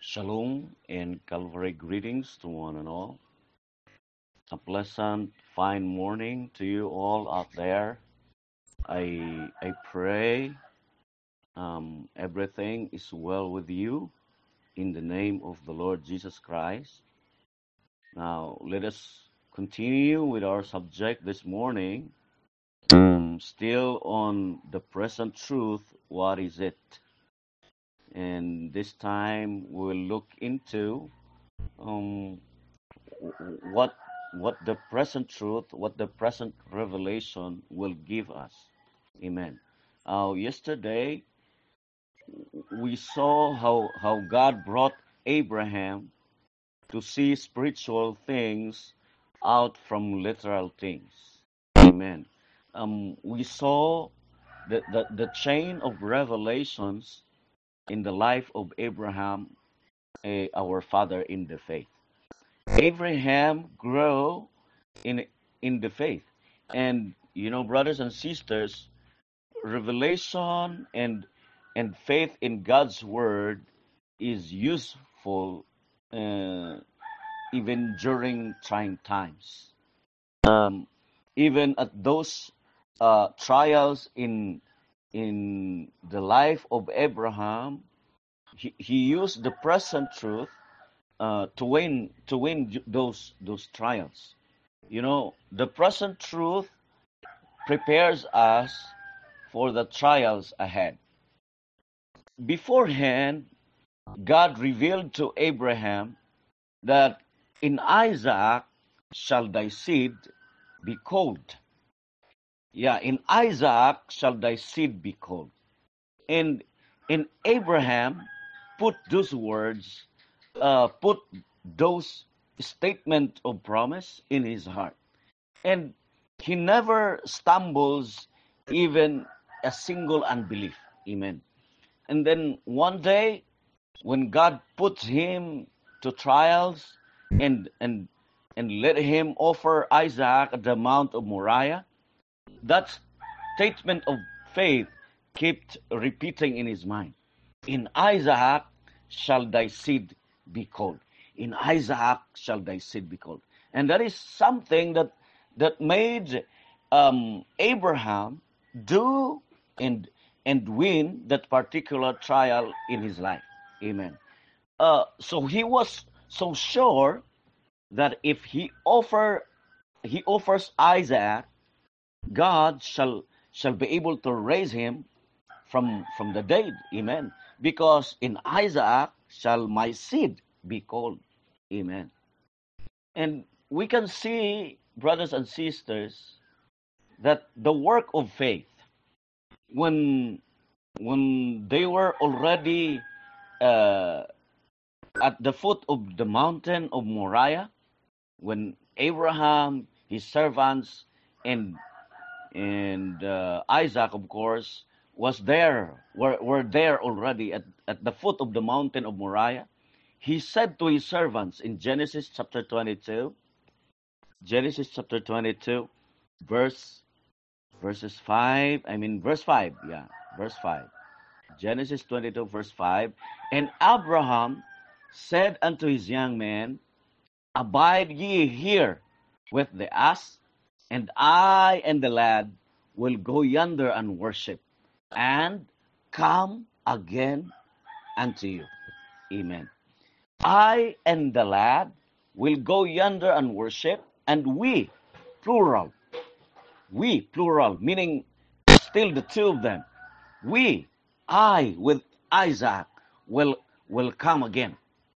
Shalom and Calvary greetings to one and all. A pleasant, fine morning to you all out there. I pray everything is well with you in the name of the Lord Jesus Christ. Now, let us continue with our subject this morning. Still on the present truth, what is it? And this time we'll look into um, what the present truth, what the present revelation will give us. Amen. Yesterday we saw how God brought Abraham to see spiritual things out from literal things. Amen. We saw the chain of revelations in the life of Abraham, our father in the faith. Abraham grew in in the faith, and brothers and sisters, revelation and faith in God's word is useful uh, even during trying times. Even at those trials in the life of Abraham, he used the present truth to win those trials. The present truth prepares us for the trials ahead. Beforehand, God revealed to Abraham that in Isaac shall thy seed be called. Yeah, in Isaac shall thy seed be called. And in Abraham put those words, put those statement of promise in his heart. And he never stumbles even a single unbelief. Amen. And then one day, when God puts him to trials and let him offer Isaac at the Mount of Moriah, that statement of faith kept repeating in his mind. In Isaac shall thy seed be called. In Isaac shall thy seed be called. And that is something that made Abraham do and win that particular trial in his life. Amen. So he was so sure that if he offers Isaac, God shall be able to raise him from the dead. Amen. Because in Isaac shall my seed be called. Amen. And we can see, brothers and sisters, that the work of faith, when they were already at the foot of the mountain of Moriah, when Abraham, his servants, and Isaac, of course, were there already at the foot of the mountain of Moriah, he said to his servants in Genesis chapter 22, verses 5, verse 5, yeah, verse 5. Genesis 22, verse 5. And Abraham said unto his young men, abide ye here with the ass, and I and the lad will go yonder and worship, and come again unto you. Amen. I and the lad will go yonder and worship, and we, plural, meaning still the two of them, I with Isaac will come again,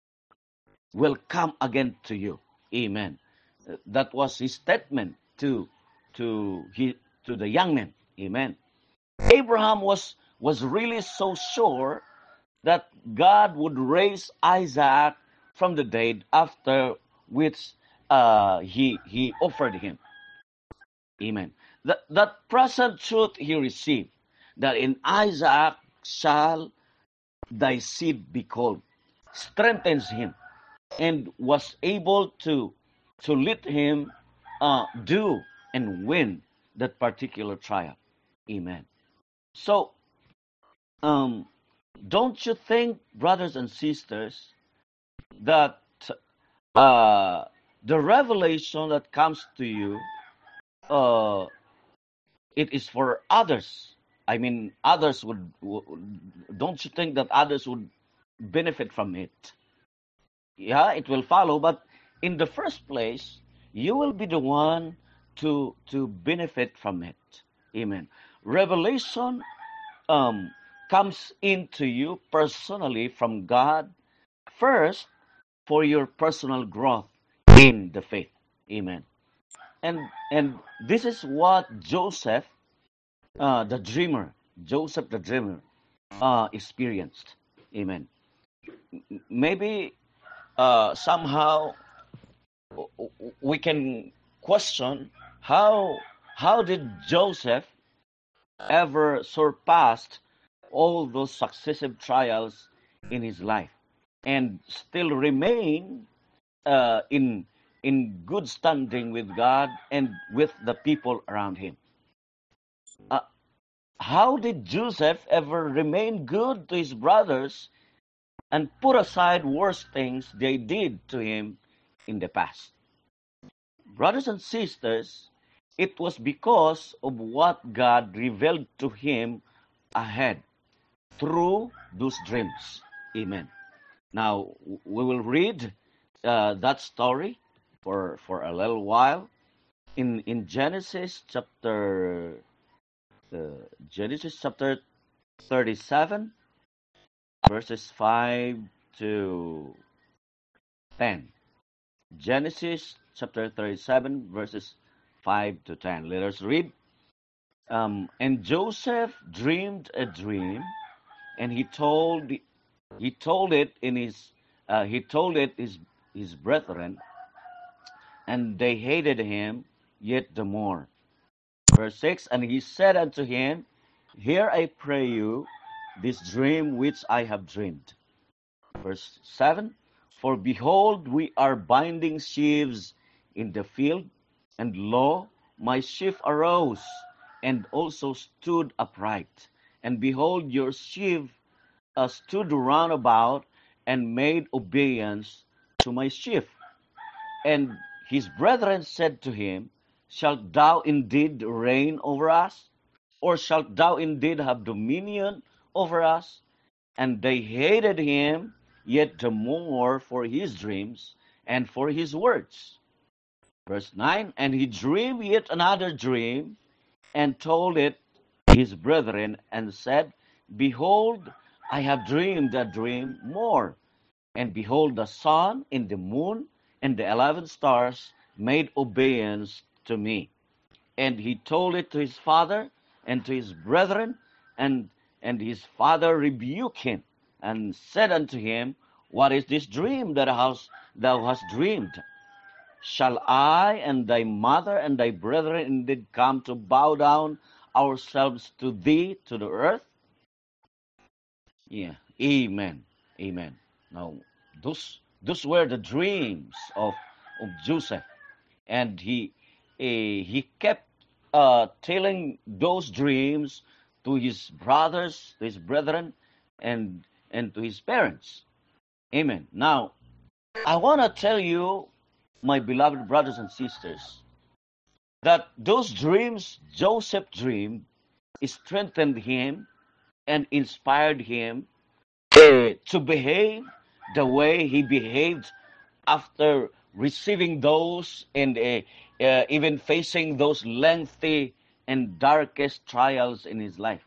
to you. Amen. That was his statement to the young men. Amen. Abraham was really so sure that God would raise Isaac from the dead, after which he offered him. Amen. That present truth he received, that in Isaac shall thy seed be called, strengthens him, and was able to let him do and win that particular trial. Amen. So, don't you think, brothers and sisters, that the revelation that comes to you, uh, it is for others. I mean, don't you think that others would benefit from it? Yeah, it will follow, but in the first place, you will be the one to benefit from it. Amen. Revelation um, comes into you personally from God first for your personal growth in the faith. Amen. And this is what Joseph, the dreamer, Joseph the dreamer, experienced. Amen. Maybe somehow we can question how how did Joseph ever surpassed all those successive trials in his life and still remain in good standing with God and with the people around him. Uh, how did Joseph ever remain good to his brothers and put aside worse things they did to him in the past? Brothers and sisters, it was because of what God revealed to him ahead through those dreams. Amen. Now, we will read that story for a little while in Genesis chapter 37, verses 5 to 10. Genesis chapter 37, verses 5 to 10. Let us read. And Joseph dreamed a dream, and he told his brethren, and they hated him yet the more. Verse 6, and he said unto him, Hear, I pray you, this dream which I have dreamed. Verse 7, for behold, we are binding sheaves in the field, and lo, my sheaf arose, and also stood upright. And behold, your sheaf stood round about, and made obedience to my sheaf. And his brethren said to him, Shalt thou indeed reign over us? Or shalt thou indeed have dominion over us? And they hated him yet the more for his dreams and for his words. Verse 9, and he dreamed yet another dream, and told it his brethren, and said, Behold, I have dreamed a dream more. And behold, the sun and the moon and the 11 stars made obedience to me. And he told it to his father and to his brethren, and his father rebuked him, and said unto him, What is this dream that thou hast dreamed? Shall I and thy mother and thy brethren indeed come to bow down ourselves to thee to the earth? Yeah. Amen. Amen. Now, those were the dreams of Joseph, and he kept telling those dreams to his brothers, to his brethren, and to his parents. Amen. Now, I want to tell you, my beloved brothers and sisters, that those dreams Joseph dreamed strengthened him and inspired him to behave the way he behaved after receiving those and even facing those lengthy and darkest trials in his life.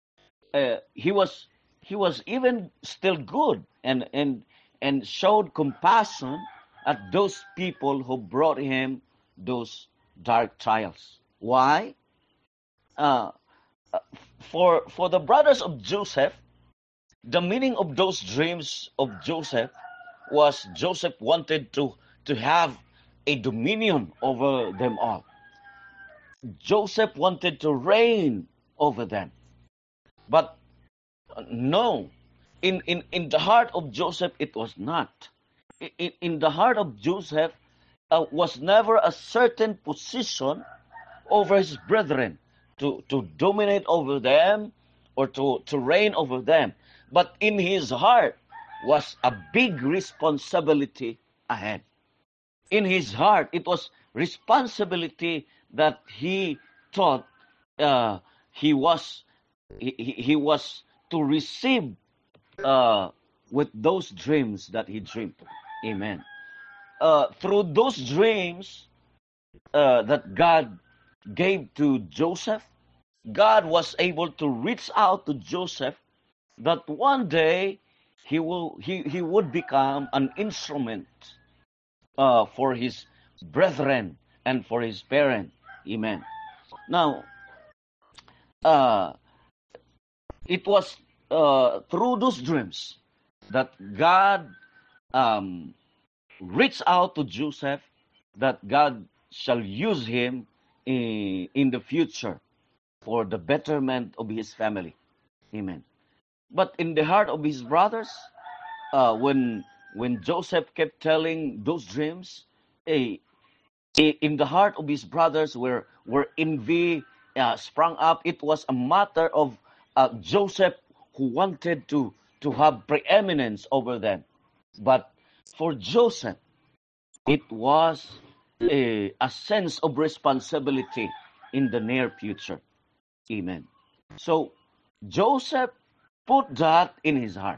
He was even still good and showed compassion at those people who brought him those dark trials. Why? Uh, for the brothers of Joseph, the meaning of those dreams of Joseph was Joseph wanted to have a dominion over them all. Joseph wanted to reign over them. But no, in the heart of Joseph, it was not. In the heart of Joseph was never a certain position over his brethren to dominate over them or to reign over them. But in his heart, was a big responsibility ahead. In his heart, it was responsibility that he thought uh, he was he was to receive with those dreams that he dreamed. Amen. Through those dreams that God gave to Joseph, God was able to reach out to Joseph that one day he would become an instrument for his brethren and for his parent. Amen. Now, uh, it was through those dreams that God um, reached out to Joseph, that God shall use him in the future for the betterment of his family. Amen. But in the heart of his brothers, when Joseph kept telling those dreams, eh, in the heart of his brothers where envy sprang up. It was a matter of Joseph who wanted to have preeminence over them. But for Joseph, it was a sense of responsibility in the near future. Amen. So Joseph put that in his heart.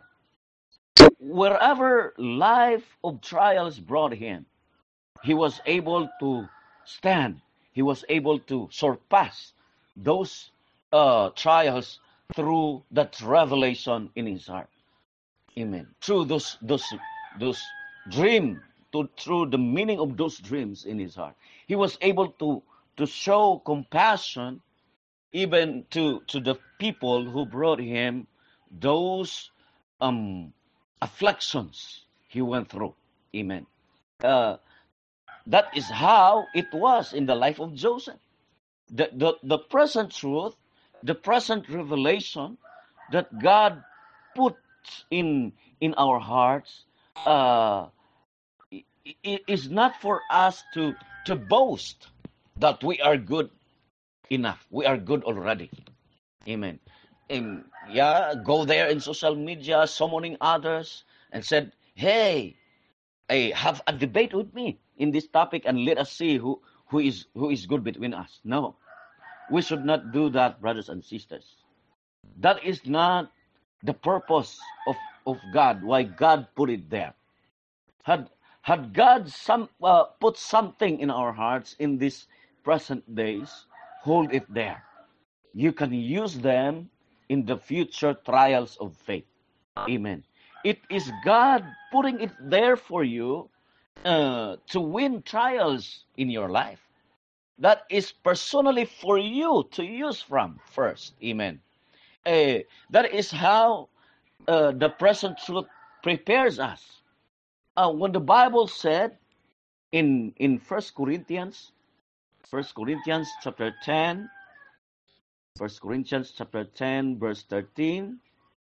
Wherever life of trials brought him, he was able to stand. He was able to surpass those trials through that revelation in his heart. Amen. Through those dream, through the meaning of those dreams in his heart, he was able to show compassion even to the people who brought him those afflictions he went through. Amen. Uh, that is how it was in the life of Joseph. The present truth, the present revelation that God put in our hearts uh, is not for us to boast that we are good enough. We are good already. Amen. And yeah, go there in social media, summoning others, and said, "Hey, have a debate with me in this topic, and let us see who is good between us." No, we should not do that, brothers and sisters. That is not the purpose of God. Why God put it there? Had had God put something in our hearts in these present days, hold it there. You can use them in the future trials of faith. Amen. It is God putting it there for you to win trials in your life. That is personally for you to use from first. Amen. That is how the present truth prepares us. When the Bible said in First Corinthians chapter 10, First Corinthians chapter 10 verse 13,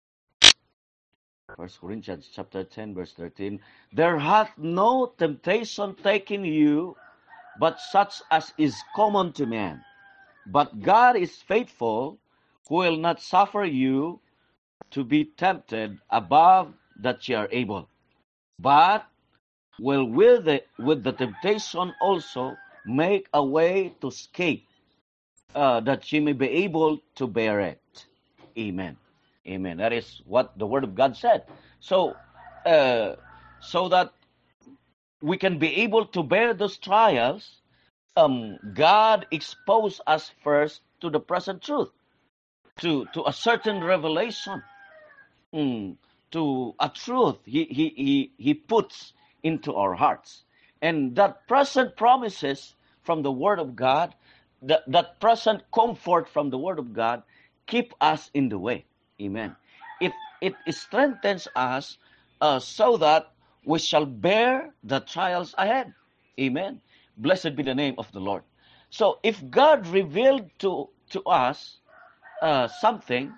First Corinthians chapter 10 verse 13, there hath no temptation taken you, but such as is common to man. But God is faithful, who will not suffer you to be tempted above that ye are able, but will with the temptation also make a way to escape, that ye may be able to bear it. Amen. Amen. That is what the Word of God said. So, so that we can be able to bear those trials, God exposed us first to the present truth, to a certain revelation, to a truth he puts into our hearts. And that present promises from the Word of God, that present comfort from the Word of God, keep us in the way. Amen. It strengthens us so that we shall bear the trials ahead. Amen. Blessed be the name of the Lord. So if God revealed to us something,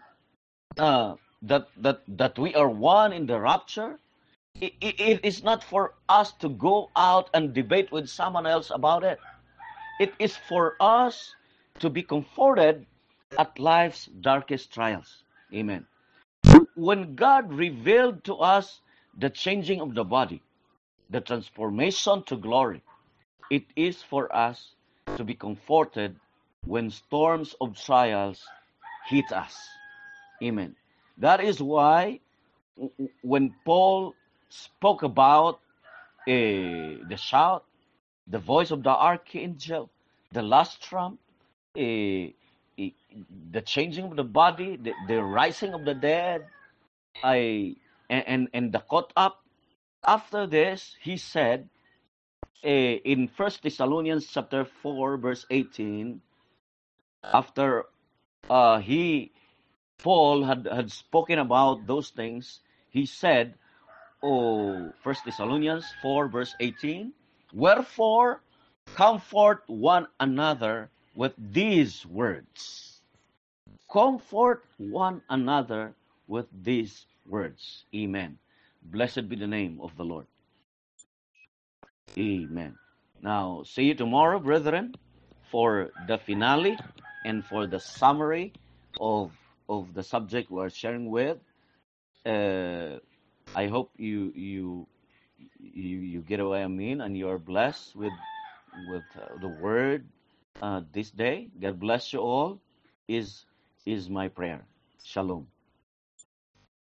that we are one in the rapture, it is not for us to go out and debate with someone else about it. It is for us to be comforted at life's darkest trials. Amen. When God revealed to us the changing of the body, the transformation to glory. It is for us to be comforted when storms of trials hit us. Amen. That is why when Paul spoke about the shout, the voice of the archangel, the last trump, eh, eh, the changing of the body, the rising of the dead, and the caught up. After this, he said in First Thessalonians chapter 4, verse 18, after he Paul had spoken about those things, he said, oh, First Thessalonians 4, verse 18, wherefore comfort one another with these words. Comfort one another with these words. Amen. Blessed be the name of the Lord. Amen. Now, see you tomorrow, brethren, for the finale and for the summary of the subject we're sharing with. I hope you get what I mean, and you are blessed with the word this day. God bless you all. Is my prayer. Shalom.